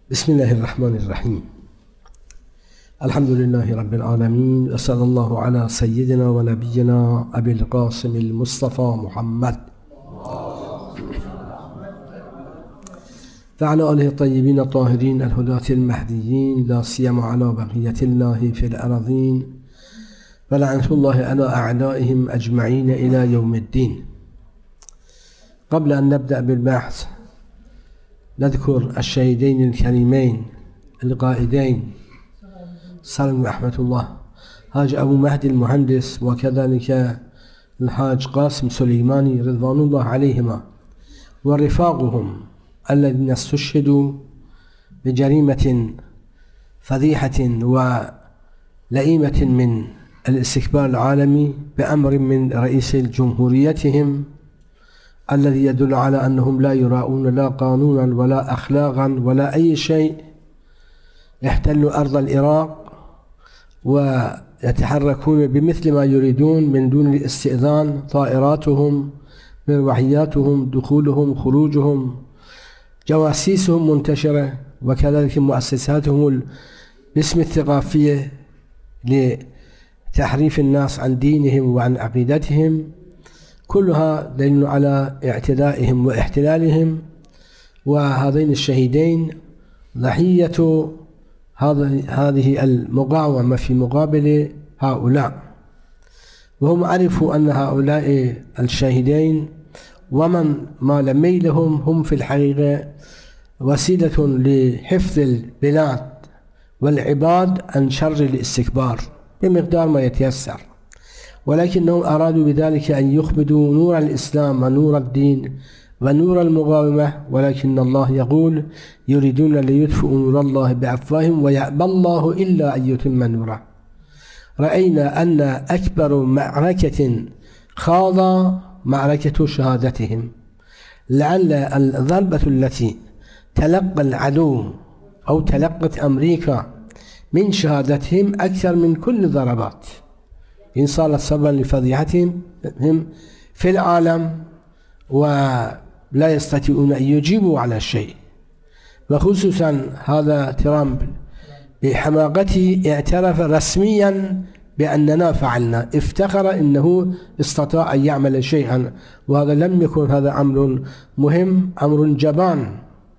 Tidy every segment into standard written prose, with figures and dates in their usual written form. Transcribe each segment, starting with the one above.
بسم الله الرحمن الرحيم. الحمد لله رب العالمين، وصلى الله على سيدنا ونبينا أبي القاسم المصطفى محمد وعلى آله الطيبين الطاهرين الهداة المهديين، لا سيما على بقية الله في الأرضين، ولعنة الله على أعدائهم أجمعين إلى يوم الدين. قبل أن نبدأ بالبحث نذكر الشهيدين الكريمين القائدين سلم رحمة الله، حاج أبو مهدي المهندس، وكذلك الحاج قاسم سليماني رضوان الله عليهما، ورفاقهم الذين استشهدوا بجريمة فضيحة ولئيمة من الاستكبار العالمي بأمر من رئيس جمهوريتهم، الذي يدل على أنهم لا يراؤون لا قانونا ولا أخلاقا ولا أي شيء. يحتلوا أرض العراق ويتحركون بمثل ما يريدون من دون الاستئذان، طائراتهم، مروحياتهم، دخولهم، خروجهم، جواسيسهم منتشرة، وكذلك مؤسساتهم باسم الثقافية لتحريف الناس عن دينهم وعن عقيدتهم، كلها دليل على اعتدائهم واحتلالهم. وهذين الشهيدين ضحية هذه المقاومة في مقابل هؤلاء، وهم عرفوا أن هؤلاء الشهيدين ومن مال ميلهم هم في الحقيقة وسيلة لحفظ البلاد والعباد عن شر الاستكبار بمقدار ما يتيسر، ولكنهم أرادوا بذلك أن يخبدوا نور الإسلام ونور الدين ونور المقاومة، ولكن الله يقول: يريدون ليطفئوا نور الله بأفواههم ويأبى الله إلا أن يتم نوره. رأينا أن أكبر معركة خاض معركة شهادتهم، لعل الضربة التي تلقى العدو أو تلقت أمريكا من شهادتهم أكثر من كل الضربات، إن صارت سببا لفضيحتهم في العالم، ولا يستطيعون أن يجيبوا على شيء. وخصوصا هذا ترامب بحماقته اعترف رسميا بأننا فعلنا، افتخر أنه استطاع أن يعمل شيئا، وهذا لم يكن هذا أمر مهم، أمر جبان.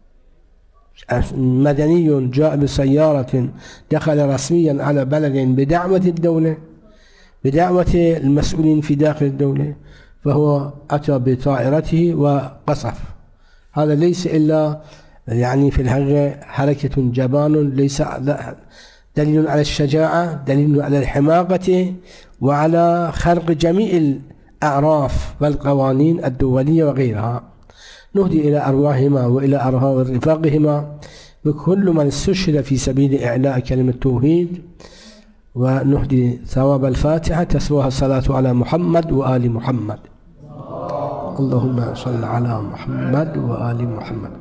مدني جاء بسيارة دخل رسميا على بلد بدعوة الدولة، بدعوة المسؤولين في داخل الدولة، فهو أتى بطائرته وقصف. هذا ليس إلا في الحقيقة حركة جبان، ليس دليل على الشجاعة، دليل على الحماقة وعلى خرق جميع الأعراف والقوانين الدولية وغيرها. نهدي إلى أرواحهما وإلى أرواح رفاقهما وكل من استشهد في سبيل إعلاء كلمة التوحيد، ونهدي ثواب الفاتحة تسواها الصلاة على محمد وآل محمد. اللهم صل على محمد وآل محمد.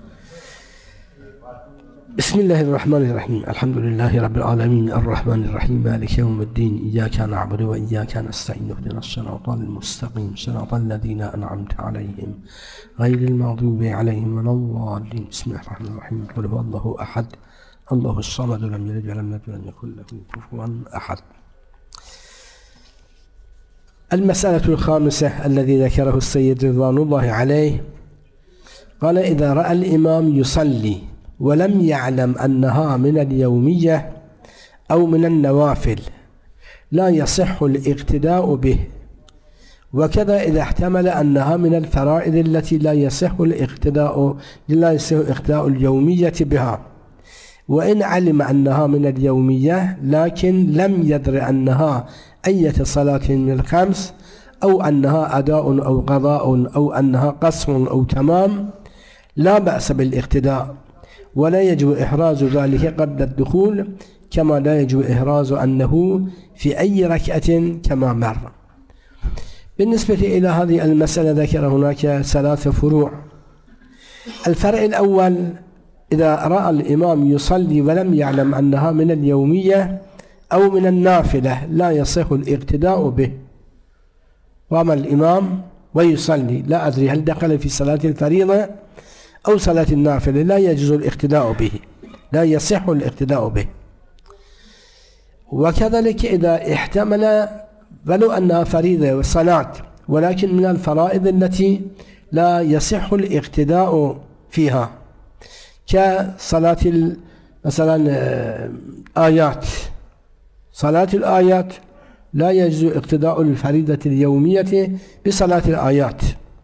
بسم الله الرحمن الرحيم. الحمد لله رب العالمين، الرحمن الرحيم، مالك يوم الدين، إياك نعبد وإياك نستعين، اهدنا الصراط المستقيم، صراط الذين أنعمت عليهم غير المغضوب عليهم ولا الضالين. بسم الله الرحمن الرحيم. قل هو الله أحد الله الصمد لم يلد ولم يولد ولم يكن له كفوا أحد. المسألة الخامسة الذي ذكره السيد رضوان الله عليه، قال: إذا رأى الإمام يصلي ولم يعلم أنها من اليومية أو من النوافل لا يصح الاقتداء به، وكذا إذا احتمل أنها من الفرائض التي لا يصح اقتداء اليومية بها، وإن علم أنها من اليومية لكن لم يدر أنها أية صلاة من الخمس، أو أنها أداء أو قضاء أو أنها قصر أو تمام، لا بأس بالاقتداء، ولا يجب إحراز ذلك قبل الدخول، كما لا يجب إحراز أنه في أي ركعة كما مر. بالنسبة إلى هذه المسألة ذكر هناك 3 فروع. الفرع الأول: إذا رأى الإمام يصلي ولم يعلم أنها من اليومية أو من النافلة لا يصح الاقتداء به. قام الإمام ويصلي، لا أدري هل دخل في صلاة الفريضة أو صلاة النافلة، لا يجوز الاقتداء به. لا يصح الاقتداء به. وكذلك إذا احتمل ولو أنها فريضة وصلاة ولكن من الفرائض التي لا يصح الاقتداء فيها كصلاة مثلا آيات، صلاة الآيات لا يجوز اقتداء الفريضة اليومية بصلاة الآيات،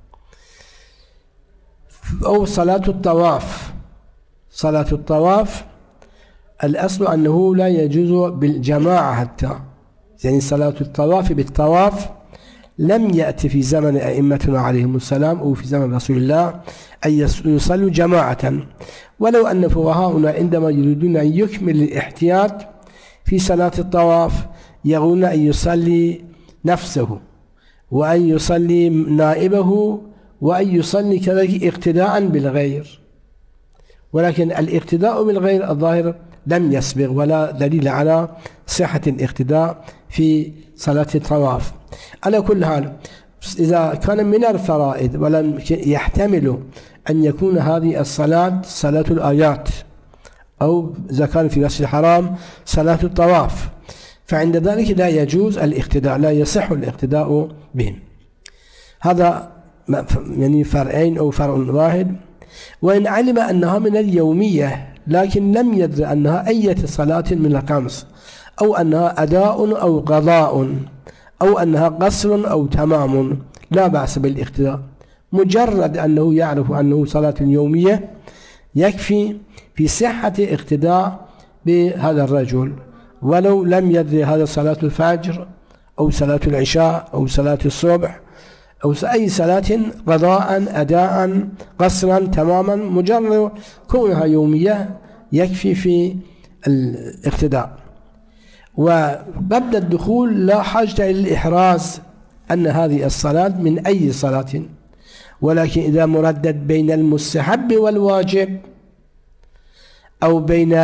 أو صلاة الطواف. صلاة الطواف الأصل أنه لا يجوز بالجماعة حتى، يعني صلاة الطواف بالطواف لم يأتي في زمن أئمتنا عليهم السلام أو في زمن رسول الله أن يصلوا جماعة، ولو أن فقهاؤنا عندما يريدون أن يكمل الاحتياط في صلاة الطواف يقولون أن يصلي نفسه وأن يصلي نائبه وأن يصلي كذلك اقتداء بالغير، ولكن الاقتداء بالغير الظاهر لم يسبق ولا دليل على صحة الاقتداء في صلاة الطواف. على كل حال إذا كان من الفرائض ولم يحتمل أن يكون هذه الصلاة صلاة الآيات أو إذا كان في المسجد الحرام صلاة الطواف، فعند ذلك لا يجوز الاقتداء، لا يصح الاقتداء بهم. هذا يعني فرعين أو فرع واحد. وإن علم أنها من اليومية لكن لم يدر أنها أي صلاة من الخمس، أو أنها أداء أو قضاء، أو أنها قصر أو تمام، لا بأس بالاقتداء، مجرد أنه يعرف أنه صلاة يومية يكفي في صحة اقتداء بهذا الرجل، ولو لم يدري هذا صلاة الفجر أو صلاة العشاء أو صلاة الصبح أو أي صلاة قضاء أداء قصرا تماما، مجرد كونها يومية يكفي في الاقتداء. وقبل الدخول لا حاجة للإحراز أن هذه الصلاة من أي صلاة، ولكن إذا مردد بين المستحب والواجب أو بين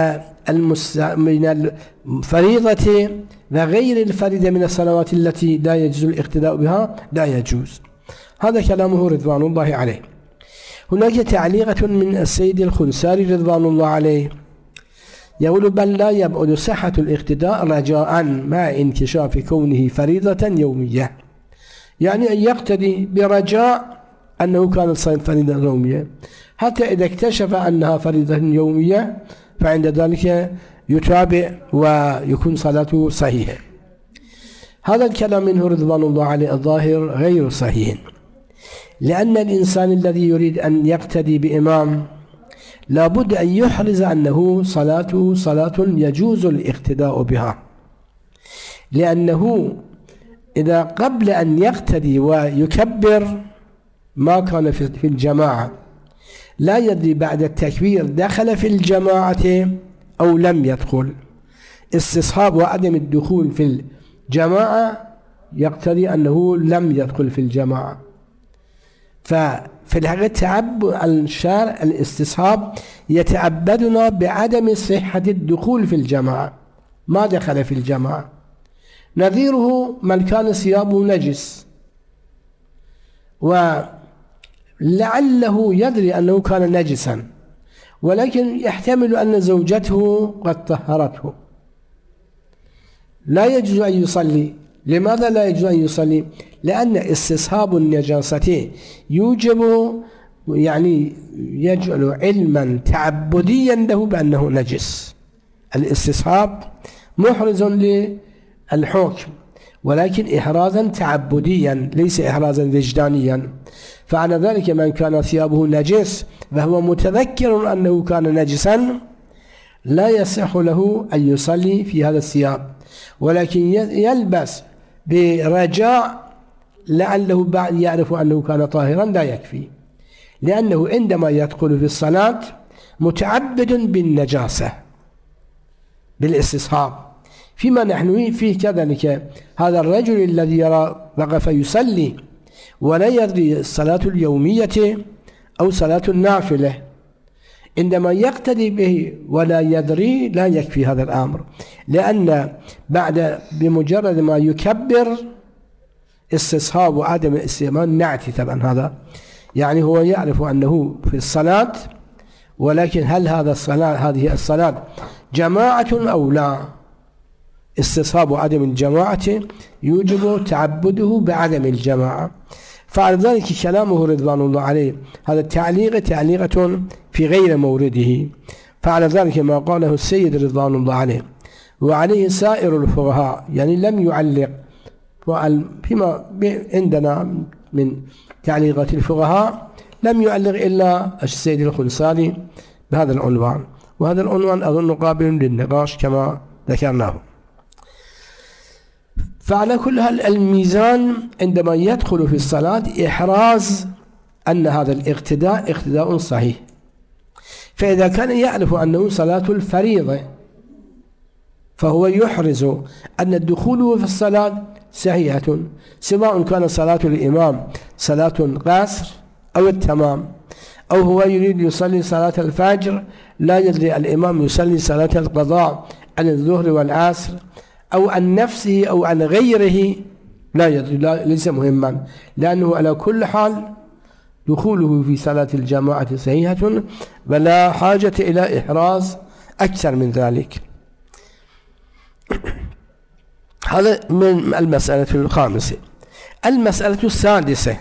الفريضة وغير الفريضة من الصلوات التي لا يجوز الاقتداء بها لا يجوز. هذا كلامه رضوان الله عليه. هناك تعليقة من السيد الخنساري رضوان الله عليه يقول: بل لا يبعد صحة الاقتداء رجاء مع انكشاف كونه فريضة يومية، يعني أن يقتدي برجاء أنه كانت فريضة يومية، حتى إذا اكتشف أنها فريضة يومية فعند ذلك يتابع ويكون صلاته صحيحة. هذا الكلام منه رضوان الله عليه الظاهر غير صحيح، لأن الإنسان الذي يريد أن يقتدي بإمام لابد أن يحرز أنه صلاته صلاة يجوز الاقتداء بها، لأنه إذا قبل أن يقتدي ويكبر ما كان في الجماعة لا يدري بعد التكبير دخل في الجماعة أو لم يدخل، استصحاب وعدم الدخول في الجماعة يقتضي أنه لم يدخل في الجماعة. ففي الحقيقة تعبد الشارع الاستصحاب يتعبدنا بعدم صحة الدخول في الجماعة، ما دخل في الجماعة. نظيره من كان ثيابه نجس ولعله يدري أنه كان نجسا، ولكن يحتمل أن زوجته قد طهرته، لا يجوز أن يصلي. لماذا لا يجوز أن يصلي؟ لأن استصحاب النجاسة يوجب يعني يجعل علما تعبديا له بأنه نجس. الاستصحاب محرز للحكم ولكن إحرازا تعبديا ليس إحرازا وجدانيا. فعلى ذلك من كان ثيابه نجس وهو متذكر أنه كان نجسا لا يصح له أن يصلي في هذا الثياب، ولكن يلبس برجاء لعله بعد يعرف أنه كان طاهرا لا يكفي، لأنه عندما يدخل في الصلاة متعبد بالنجاسة بالاستصحاب. فيما نحن فيه كذلك هذا الرجل الذي يرى وقف يصلي ولا يدري الصلاة اليومية أو صلاة النافلة، عندما يقتدي به ولا يدري لا يكفي هذا الأمر، لأن بعد بمجرد ما يكبر استصحاب وعدم الاستئمان نعتي طبعا. هذا يعني هو يعرف أنه في الصلاة ولكن هل هذه الصلاة جماعة أو لا؟ استصحاب عدم الجماعة يوجب تعبده بعدم الجماعة. فعلى ذلك كلامه رضوان الله عليه هذا تعليقة في غير مورده. فعلى ذلك ما قاله السيد رضوان الله عليه وعليه سائر الفقهاء، يعني لم يعلق فيما عندنا من تعليقات الفقهاء لم يعلق إلا السيد الخنساني بهذا العنوان، وهذا العنوان أظن قابل للنقاش كما ذكرناه. فعلى كل هذا الميزان عندما يدخل في الصلاة إحراز أن هذا الاقتداء اقتداء صحيح. فإذا كان يعرف أنه صلاة الفريضة فهو يحرز أن الدخول في الصلاة صحيحة، سواء كان صلاة الإمام صلاة قصر أو التمام، أو هو يريد يصلي صلاة الفجر لا يدري الإمام يصلي صلاة القضاء عن الظهر والعصر أو عن نفسه أو عن غيره لا يدري، ليس مهما، لأنه على كل حال دخوله في صلاة الجماعة صحيحة ولا حاجة إلى إحراز أكثر من ذلك. هذا من المسألة الخامسة. المسألة السادسة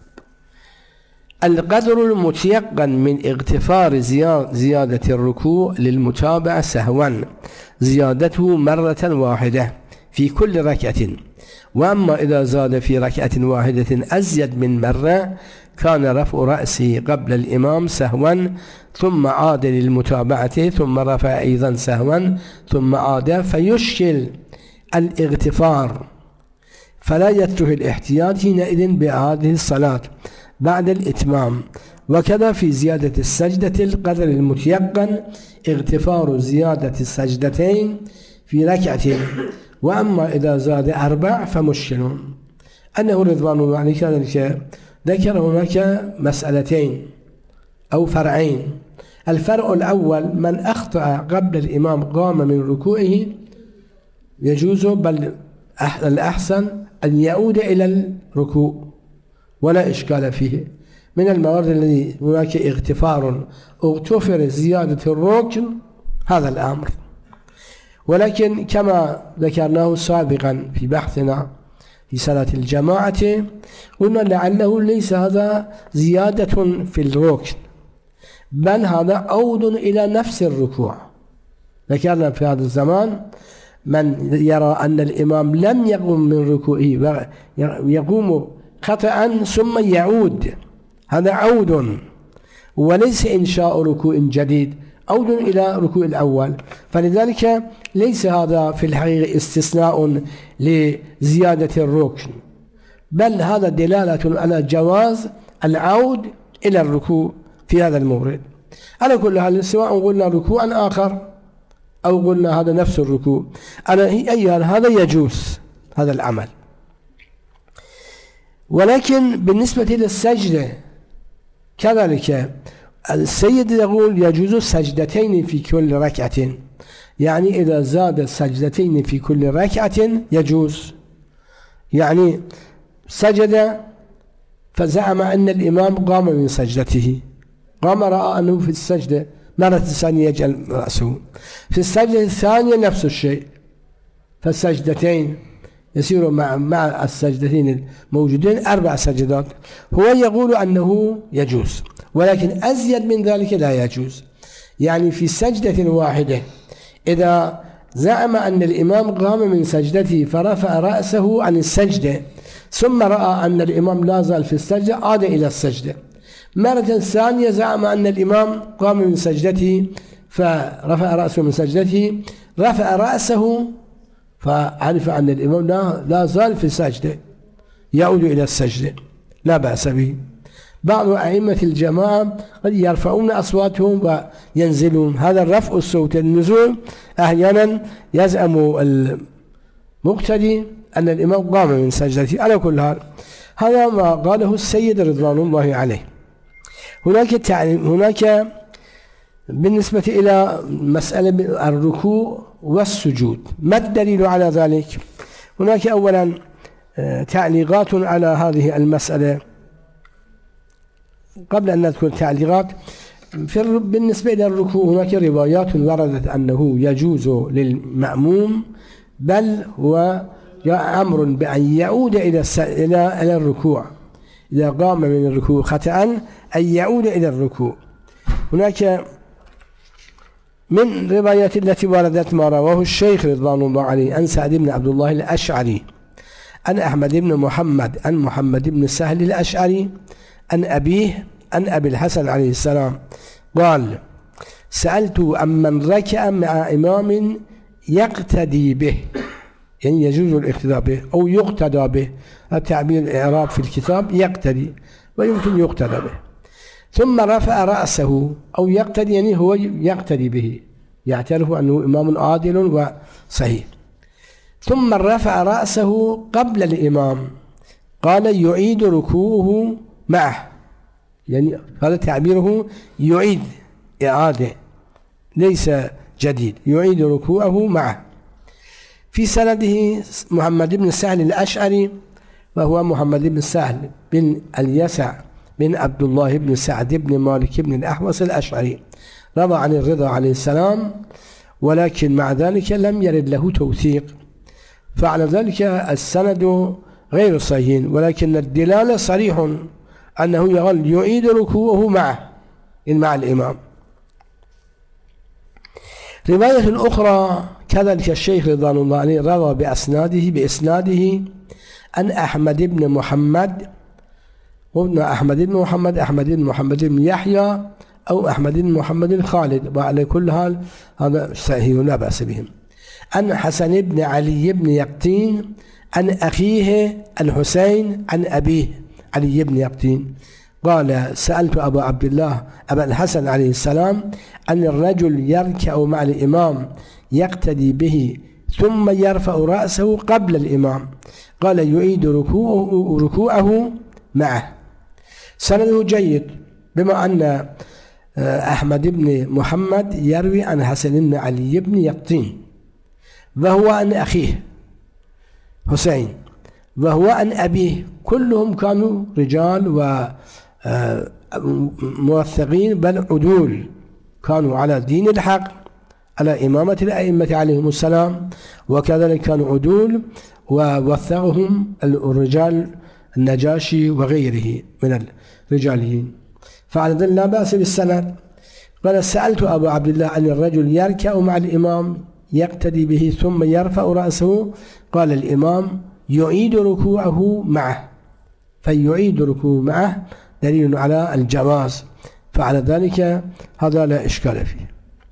القدر المتيقن من اغتفار زيادة الركوع للمتابعة سهوا زيادته مرة واحدة في كل ركعة، وأما إذا زاد في ركعة واحدة أزيد من مرة كان رفع رأسه قبل الإمام سهوا ثم عاد للمتابعة ثم رفع أيضا سهوا ثم عاد، فيشكل الاغتفار فلا يترك الاحتياط حينئذ بهذه الصلاة بعد الإتمام. وكذا في زيادة السجدة القدر المتيقن اغتفار زيادة السجدتين في ركعتين، وأما إذا زاد 4 فمشكل. أنه رضوان الله عليه كذلك ذكر هناك مسألتين أو فرعين. الفرع الأول من أخطأ قبل الإمام قام من ركوعه يجوز، بل الأحسن أن يعود إلى الركوع ولا إشكال فيه. من الموارد الذي هناك اغتفر زيادة الركن هذا الأمر، ولكن كما ذكرناه سابقا في بحثنا في صلاة الجماعة قلنا لعله ليس هذا زيادة في الركن بل هذا عود إلى نفس الركوع. ذكرنا في هذا الزمان من يرى أن الإمام لم يقم من ركوعه ويقوم خطأ ثم يعود، هذا عود وليس إنشاء ركوع جديد، عود إلى ركوع الأول. فلذلك ليس هذا في الحقيقة استثناء لزيادة الركن، بل هذا دلالة على جواز العود إلى الركوع في هذا المورد. على كل حال سواء قلنا ركوعا آخر أو قلنا هذا نفس الركوع، على أي حال هذا يجوز هذا العمل. ولكن بالنسبة للسجدة كذلك السيد يقول يجوز سجدتين في كل ركعة، يعني إذا زاد سجدتين في كل ركعة يجوز. يعني سجد فزعم أن الإمام قام من سجدته، قام رأى أنه في السجدة مرة ثانية يجعل رأسه، في السجدة الثانية نفس الشيء، فالسجدتين يصير مع السجدتين الموجودين 4 سجدات. هو يقول أنه يجوز، ولكن أزيد من ذلك لا يجوز. يعني في سجدة واحدة إذا زعم أن الإمام قام من سجدته فرفع رأسه عن السجدة ثم رأى أن الإمام لا زال في السجدة عاد إلى السجدة، مرة ثانية زعم أن الإمام قام من سجدته فرفع رأسه من سجدته، رفع رأسه فعرف أن الإمام لا زال في السجدة يعود إلى السجدة لا بأس به. بعض أئمة الجماعة قد يرفعون أصواتهم وينزلون، هذا الرفع الصوت النزول أحيانا يزعم المقتدي أن الإمام قام من سجدته. على كل حال هذا ما قاله السيد رضوان الله عليه. هناك بالنسبة إلى مسألة الركوع والسجود ما الدليل على ذلك؟ هناك أولا تعليقات على هذه المسألة. قبل أن نذكر تعليقات بالنسبة إلى الركوع هناك روايات وردت أنه يجوز للمأموم، بل هو أمر بأن يعود إلى الركوع إذا قام من الركوع خطأ، أن يعود إلى الركوع. هناك من روايات التي وردت ما رواه الشيخ رضوان الله عليه عن سعد بن عبد الله الأشعري، عن أحمد بن محمد، عن محمد بن سهل الأشعري، عن أبيه، عن أبي الحسن عليه السلام قال: سألت عمن ركع مع إمام يقتدي به، يعني يجوز الاقتداء به أو يقتدى به، التعبير الإعراب في الكتاب يقتدي ويمكن يقتدى به، ثم رفع رأسه، أو يقتدي يعني هو يقتدي به، يعترف أنه إمام عادل وصحيح، ثم رفع رأسه قبل الإمام، قال: يعيد ركوعه معه، يعني هذا تعبيره يعيد إعادة ليس جديد، يعيد ركوعه معه. في سنده محمد بن سهل الأشعري، وهو محمد بن سهل بن اليسع بن عبد الله بن سعد بن مالك بن الأحوص الأشعري، روى عن الرضا عليه السلام، ولكن مع ذلك لم يرد له توثيق، فعلى ذلك السند غير صحيح، ولكن الدلالة صريح أنه يقول يعيد ركوعه معه مع الإمام. رواية أخرى كذلك الشيخ رضوان الله عليه روى بإسناده أن أحمد بن محمد، وابن أحمد بن محمد، أحمد بن محمد بن يحيى أو أحمد بن محمد خالد، وعلى كل حال هذا صحيح لا بأس بهم، أن حسن بن علي بن يقطين، عن أخيه الحسين، عن أبيه علي بن يقطين قال: سألت أبا عبد الله أبا الحسن عليه السلام أن الرجل يركع مع الإمام يقتدي به ثم يرفع رأسه قبل الإمام، قال: يعيد ركوعه معه. سنده جيد، بما أن أحمد بن محمد يروي عن حسن بن علي بن يقطين، وهو عن أخيه حسين، وهو عن أبيه، كلهم كانوا رجال وموثقين بل عدول، كانوا على دين الحق، على إمامة الأئمة عليهم السلام، وكذلك كانوا عدول، ووثقهم الرجال النجاشي وغيره من الرجاليين، فعلى ذلك لا بأس بالسند. قال: سألت أبا عبد الله أن الرجل يركع مع الإمام يقتدي به ثم يرفع رأسه، قال الإمام: يعيد ركوعه معه، فيعيد ركوعه معه دليل على الجواز، فعلى ذلك هذا لا إشكال فيه.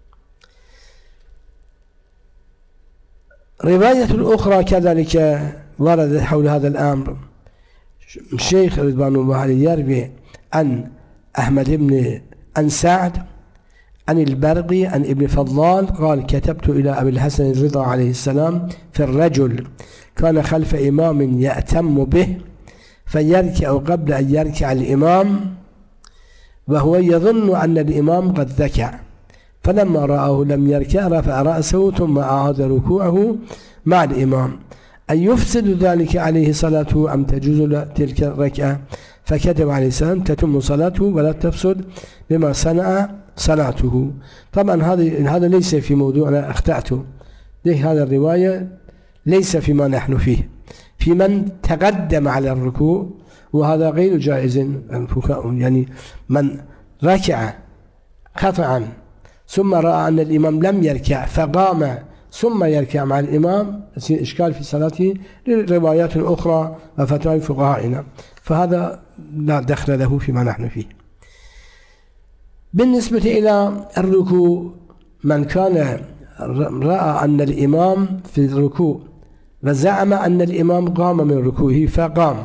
رواية أخرى كذلك وردت حول هذا الأمر، الشيخ رضوان الله عليه يروي عن أحمد بن عن سعد عن البرقي عن ابن فضال قال: كتبت إلى أبي الحسن الرضا عليه السلام في الرجل كان خلف إمام يأتم به فيركع قبل أن يركع الإمام، وهو يظن أن الإمام قد ذكع، فلما رآه لم يركع رفع رأسه ثم أعاد ركوعه مع الإمام، أن يفسد ذلك عليه صلاته أم تجوز تلك الركعة، فكتب عليه السلام: تتم صلاته ولا تفسد بما صنع صلاته. طبعا هذا ليس في موضوعنا، أخطأته، هذا الرواية ليس فيما نحن فيه، في من تقدم على الركوع، وهذا غير جائز، يعني من ركع خطأ ثم رأى أن الإمام لم يركع فقام ثم يركع مع الإمام، يصير إشكال في صلاته لروايات أخرى وفتاوى فقهائنا، فهذا لا دخل له فيما نحن فيه. بالنسبة إلى الركوع، من كان رأى أن الإمام في الركوع وزعم أن الإمام قام من ركوعه فقام،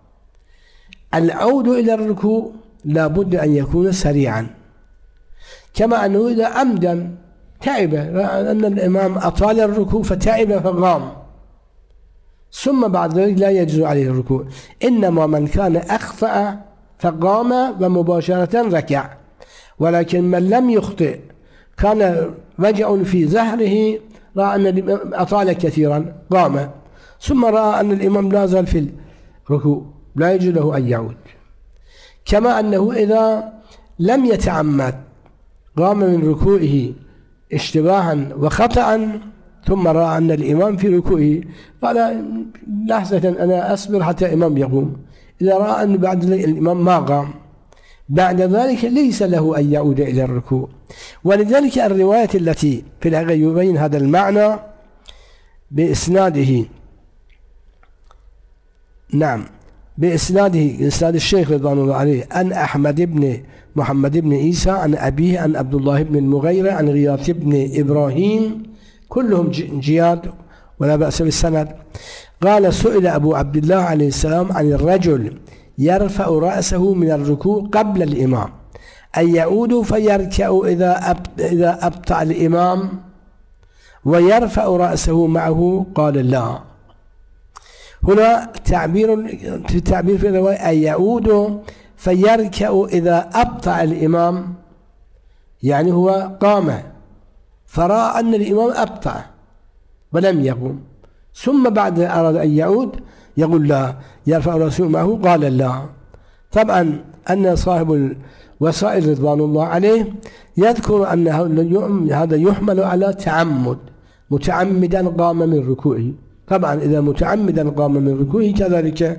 العود إلى الركوع لا بد أن يكون سريعا، كما أنه إذا عمدا تعب أن الإمام أطال الركوع فتعب فقام، ثم بعد ذلك لا يجوز عليه الركوع، إنما من كان أخطأ فقام ومباشرة ركع، ولكن من لم يخطئ كان وجع في ظهره، رأى أن الإمام أطال كثيرا قام، ثم رأى أن الإمام لا زال في الركوع، لا يجوز له أن يعود. كما أنه إذا لم يتعمد قام من ركوعه اشتباها وخطأ ثم رأى أن الإمام في ركوعه قال لحظة أنا أصبر حتى الإمام يقوم. إذا رأى أن بعد الإمام ما قام بعد ذلك ليس له أن يعود إلى الركوع. ولذلك الرواية التي في الحقيقة يبين هذا المعنى بإسناده، نعم بإسناده إسناد الشيخ رضوان الله عليه أن أحمد بن محمد بن عيسى عن أبيه عن عبد الله بن المغيرة عن غياث بن إبراهيم كلهم جياد ولا بأس بالسند. قال سئل أبو عبد الله عليه السلام عن الرجل يرفع رأسه من الركوع قبل الإمام أن يعود فيركع إذا أبطأ الإمام ويرفع رأسه معه، قال لا. هنا تعبير في الرواية أن يعود فيركع إذا أبطأ الإمام، يعني هو قام فرأى أن الإمام أبطأ ولم يقوم ثم بعد أراد أن يعود يقول لا، يرفع رأسه معه، قال لا. طبعا أن صاحب الوسائل رضوان الله عليه يذكر أن هذا يحمل على تعمد، متعمدا قام من ركوعه. طبعا إذا متعمدا قام من ركوعه كذلك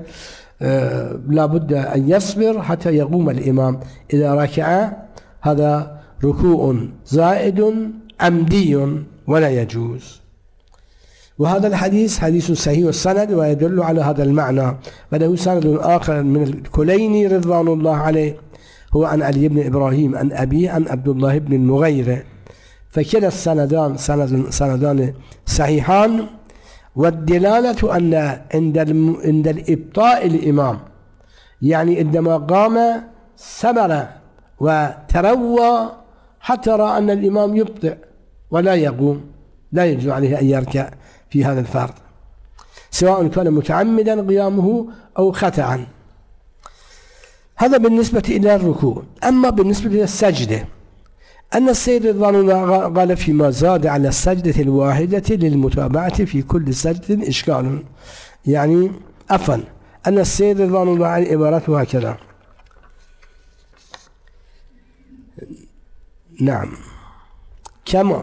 لا بد أن يصبر حتى يقوم الإمام. إذا ركع هذا ركوع زائد عمدي ولا يجوز. وهذا الحديث حديث صحيح السند ويدل على هذا المعنى. وله سند آخر من الكليني رضوان الله عليه هو عن علي بن إبراهيم عن أبيه عن عبد الله بن المغيرة، فكلا السندان سندان صحيحان. والدلالة أن عند الإبطاء الإمام، يعني عندما قام سبر وتروى حتى رأى أن الإمام يبطئ ولا يقوم، لا يجوز عليه أن يركع في هذا الفرض سواء كان متعمدا قيامه أو خطأ. هذا بالنسبة إلى الركوع. أما بالنسبة إلى السجدة، أن السيد رضوان الله قال فيما زاد على السجدة الواحدة للمتابعة في كل سجدة إشكال، يعني أفن أن السيد رضوان الله عليه عبارته هكذا، نعم كما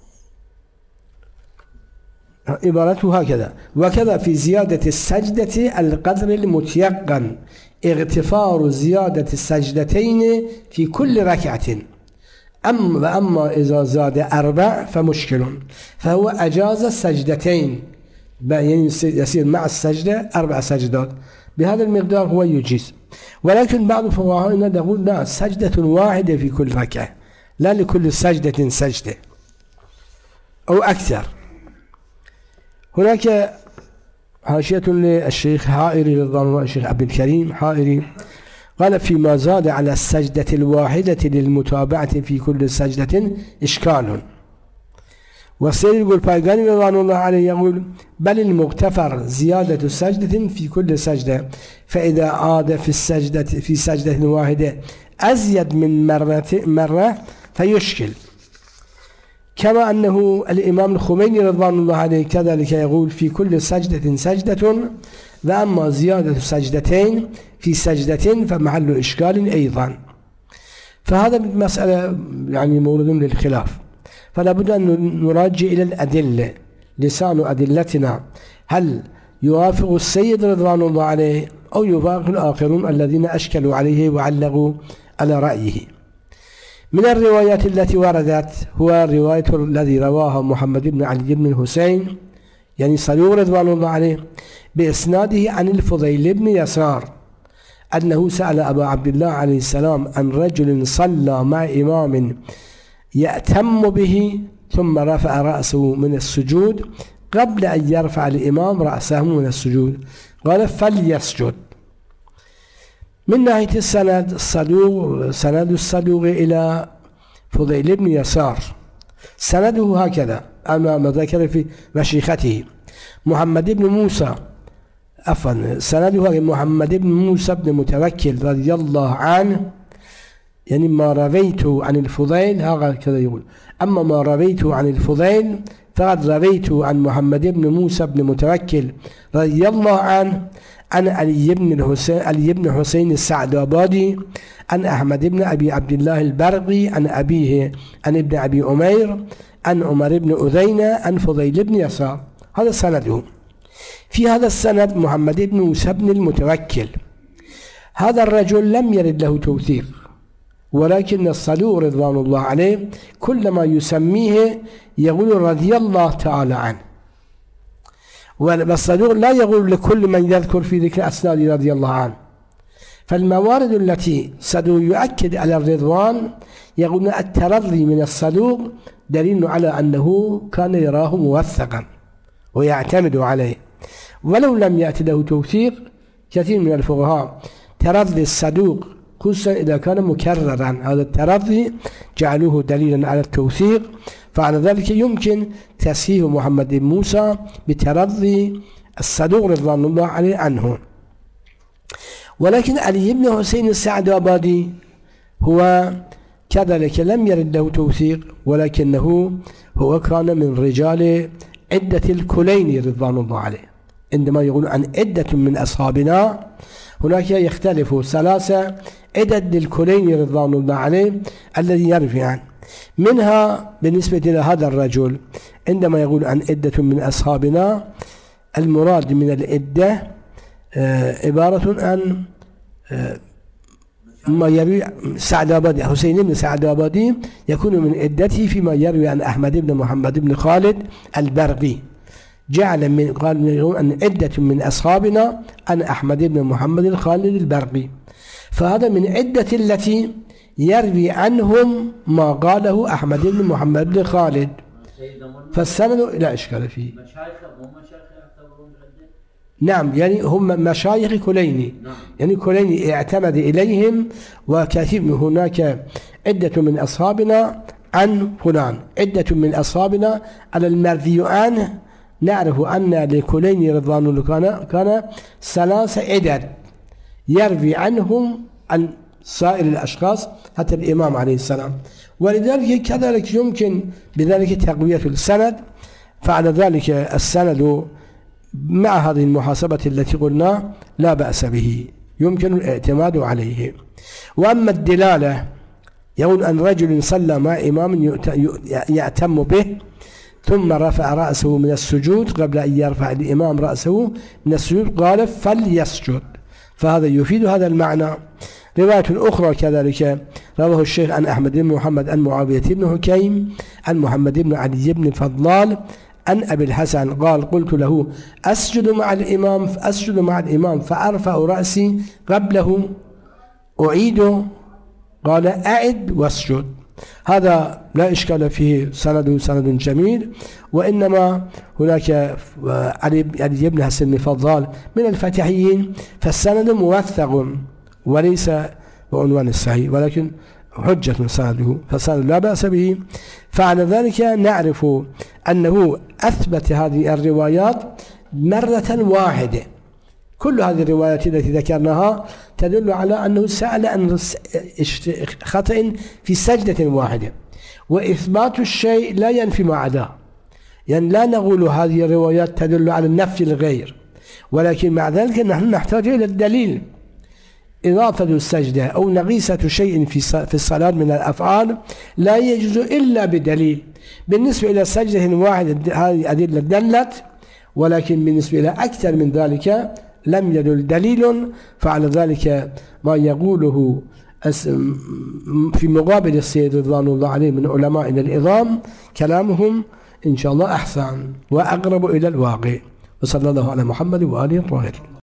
عبارته هكذا: وكذا في زيادة السجدة القدر المتيقن اغتفار زيادة السجدتين في كل ركعة. أما إذا زاد 4 فمشكل، فهو أجاز السجدتين، يعني يصير مع السجدة 4 سجدات، بهذا المقدار هو يجيز. ولكن بعض فقهاءنا يقول لا، سجدة واحدة في كل ركعة، لا لكل سجدة سجدة أو أكثر. هناك حاشية للشيخ حائري رضوان الله، الشيخ عبد الكريم حائري قال فيما زاد على السجدة الواحدة للمتابعة في كل سجدة إشكال. والسيد يقول بايغاني رضوان الله عليه يقول بل المغتفر زيادة سجدة في كل سجدة، فإذا عاد في سجدة واحدة أزيد من مرة فيشكل. كما أنه الإمام الخميني رضوان الله عليه كذلك يقول في كل سجدة سجدة، وأما زيادة سجدتين في سجدة فمحل إشكال أيضا. فهذا مسألة يعني مورد للخلاف، فلا بد أن نراجع إلى الأدلة. لسان أدلتنا هل يوافق السيد رضوان الله عليه أو يوافق الآخرون الذين أشكلوا عليه وعلقوا على رأيه. من الروايات التي وردت هو رواية الذي رواها محمد بن علي بن الحسين، يعني صدوق رضوان الله عليه، بإسناده عن الفضيل بن يسار أنه سأل أبا عبد الله عليه السلام عن رجل صلى مع إمام يأتم به ثم رفع رأسه من السجود قبل أن يرفع الإمام رأسه من السجود، قال فليسجد. من ناحية السند سند الصدوق إلى فضيل بن يسار سنده هكذا، أما ما ذكر في مشيخته محمد بن موسى سنده محمد بن موسى بن متوكل رضي الله عنه يعني ما رويته عن الفضيل هكذا يقول. أما ما رويته عن الفضيل فقد رويته عن محمد بن موسى بن متوكل رضي الله عنه عن علي بن حسين السعدابادي عن أحمد بن أبي عبد الله البرقي عن أبيه عن ابن أبي أمير عن عمر بن أذينة عن فضيل بن يسار. هذا سنده. في هذا السند محمد بن موسى بن المتوكل، هذا الرجل لم يرد له توثيق، ولكن الصدوق رضوان الله عليه كلما يسميه يقول رضي الله تعالى عنه، والصدوق لا يقول لكل من يذكر في ذكر أسناد رضي الله عنه. فالموارد التي صدوق يؤكد على الرضوان يقول الترضي من الصدوق دليل على أنه كان يراه موثقا ويعتمد عليه، ولو لم يأتي له توثيق. كثير من الفقهاء ترضي الصدوق خصوصا إذا كان مكررا، هذا الترضي جعلوه دليلا على التوثيق، فعلى ذلك يمكن تصحيح محمد بن موسى بترضي الصدوق رضوان الله عليه عنه. ولكن علي بن حسين السعدابادي هو كذلك لم يرد له توثيق، ولكنه هو كان من رجال عدة الكليني رضوان الله عليه. عندما يقول عن عدة من أصحابنا هناك يختلف ثلاثة عدد للكليني رضوان الله عليه الذي يروي عنه. منها بالنسبة إلى هذا الرجل عندما يقول عن عدة من أصحابنا المراد من العدة عبارة عن ما يروي سعدابادي، حسين بن سعدابادي يكون من عدته فيما يروي عن أحمد بن محمد بن خالد البرقي، جعل من قال أن عدة من أصحابنا عن أحمد بن محمد الخالد البرقي، فهذا من عدة التي يروي عنهم ما قاله أحمد بن محمد بن خالد، فالسند لا إشكال فيه. نعم، يعني هم مشايخ كليني، يعني كليني اعتمد إليهم، وكثير من هناك عدة من أصحابنا عن فلان، عدة من أصحابنا على المروي عنه. نعرف أن لكليني رضوان الله كان ثلاثة عدد يروي عنهم عن سائر الأشخاص حتى الإمام عليه السلام، ولذلك كذلك يمكن بذلك تقوية السند. فعلى ذلك السند مع هذه المحاسبة التي قلنا لا بأس به، يمكن الاعتماد عليه. وأما الدلالة يقول أن رجل صلى مع إمام يأتم به ثم رفع رأسه من السجود قبل أن يرفع الإمام رأسه من السجود قال فليسجد، فهذا يفيد هذا المعنى. رواية أخرى كذلك رواه الشيخ عن أحمد بن محمد عن معاوية بن حكيم عن محمد بن علي بن فضلال عن أبي الحسن قال قلت له أسجد مع الإمام فأرفع رأسي قبله أعيده، قال أعد واسجد. هذا لا إشكال فيه، سند جميل. وإنما هناك علي بن حسن بن فضال من الفتحيين، فالسند موثق وليس بعنوان الصحيح، ولكن حجة سنده، فالسند لا بأس به. فعلى ذلك نعرف أنه أثبت هذه الروايات مرة واحدة. كل هذه الروايات التي ذكرناها تدل على أنه سأل عن خطأ في سجدة واحدة، وإثبات الشيء لا ينفي ما عداه. يعني لا نقول هذه الروايات تدل على النفي الغير، ولكن مع ذلك نحن نحتاج إلى الدليل. إضافة السجدة أو نقيصة شيء في الصلاة من الأفعال لا يجوز إلا بدليل. بالنسبة إلى سجدة واحدة هذه أدلة دلت، ولكن بالنسبة إلى أكثر من ذلك لم يدل دليل. فعلى ذلك ما يقوله في مقابل السيد رضوان الله عليه من علمائنا العظام كلامهم إن شاء الله أحسن وأقرب إلى الواقع. وصلى الله على محمد وآله الطاهرين.